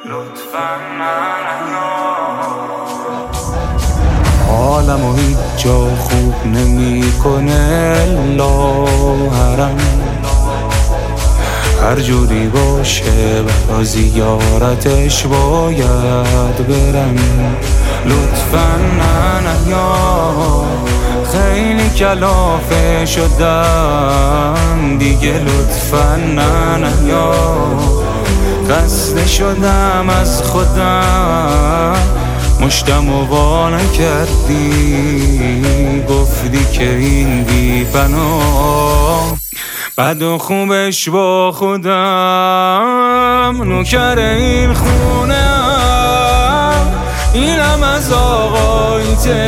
لطفاً حالمو هیچ جا خوب نمیکنه لاهرم، هر جوری باشه برا زیارتش باید برم. لطفاً نیا، خیلی کلافه شدم دیگه. لطفاً نیا، خسته شدم از خودم، مشتمو وا نکردی، گفتی که این بی بنا بد و خوبش با خودم. نوکر این خونه اینم از آقایته،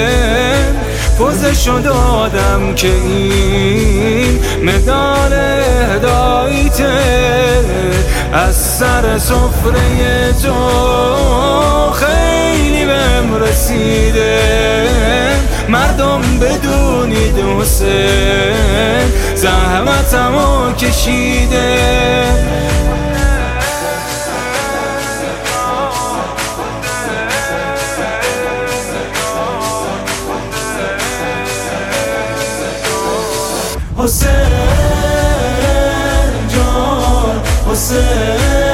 پوزشو دادم که این مدال هدایته. از سر سفره تو خیلی بهم رسیده، مردم بدونید حسین زحمتمو کشیده. حسین جان، حسین